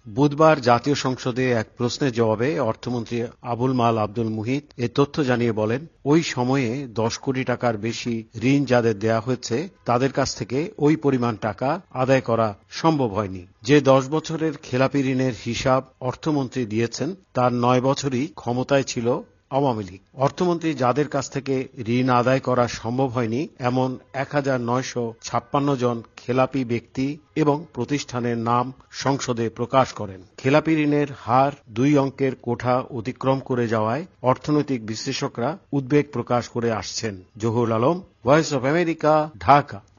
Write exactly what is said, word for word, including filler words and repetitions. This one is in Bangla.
বুধবার জাতীয় সংসদে এক প্রশ্নের জবাবে অর্থমন্ত্রী আবুল মাল আব্দুল মুহিত এ তথ্য জানিয়ে বলেন, ওই সময়ে দশ কোটি টাকার বেশি ঋণ যাদের দেয়া হয়েছে তাদের কাছ থেকে ওই পরিমাণ টাকা আদায় করা সম্ভব হয়নি। যে দশ বছরের খেলাপি ঋণের হিসাব অর্থমন্ত্রী দিয়েছেন তার নয় বছরই ক্ষমতায় ছিল আওয়ামী লীগ। অর্থমন্ত্রী যাদের কাছ থেকে ঋণ আদায় করা সম্ভব হয়নি এমন এক হাজার নয়শ ছাপ্পান্ন জন খেলাপি ব্যক্তি এবং প্রতিষ্ঠানের নাম সংসদে প্রকাশ করেন। খেলাপি ঋণের হার দুই অঙ্কের কোঠা অতিক্রম করে যাওয়ায় অর্থনৈতিক বিশ্লেষকরা উদ্বেগ প্রকাশ করে আসছেন। Zahurul Alam, Voice of America, Dhaka.